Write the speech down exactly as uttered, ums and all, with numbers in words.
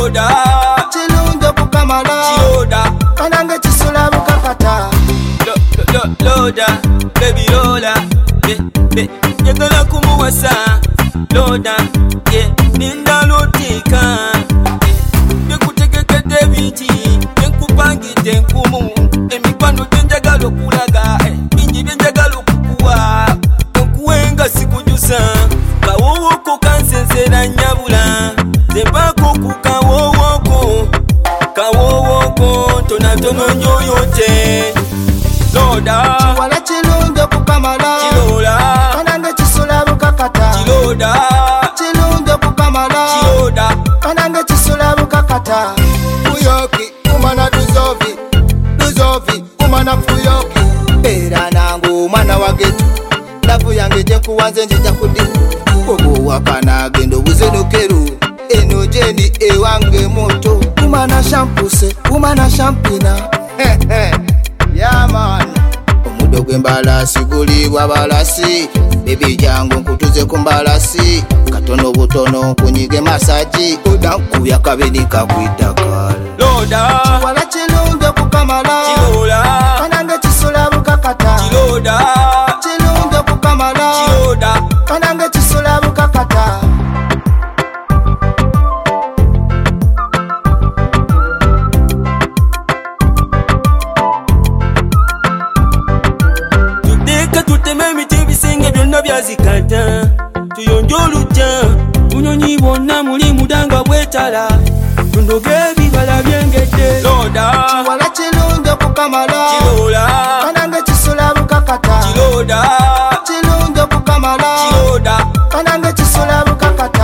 Kiloda Chilungi okukamala Kiloda kanange kisula bukakata Loda baby lola be be njagala kumuwasa Loda yeah ninda lotika nekutegekedde bingi nenkupangidde nkumu emikwano gyenjagala okulaga bingi byenjagala okukuwa okuwenga sikujusa kawoowoko kansensera nyabula zempaako ku kawoowoko kawoowoko ntonatono nyoyote Loda Chiwala chilungi okukamala Kiloda kanange kisula bukakata Kiloda Chilungi okukamala Kiloda kanange kisula bukakata Fuyoki umana duzovi Duzovi umana fuyoki Era nangu umana wagetu Lafu yange jenkuwanze njija kudi Ogo wakana gendo buzenukeru Eno jeni ewange moto Umana shampuse umana shampina Yeah man Omudo gw'embalasi gulibwa balasi Baby jangu nkutuze ku mbalasi Katono butono kunyige masaji Oda nkubya kabiri kakwitaka Loda Chiwala chilungi okukamala Kiloda kanange kisula bukakata Kiloda Chilungi okukamala Kiloda kanange kisula bukakata Tudeka tuteme emiti ebisinge byonna byazikata tuyonje olujja bunyonyi bwonna muli mudanga bwetala tundoge ebibala byengedde Loda Chiwala chilungi okukamala Kiloda kanange kisula bukakata Kiloda Chilungi okukamala Kiloda kanange kisula bukakata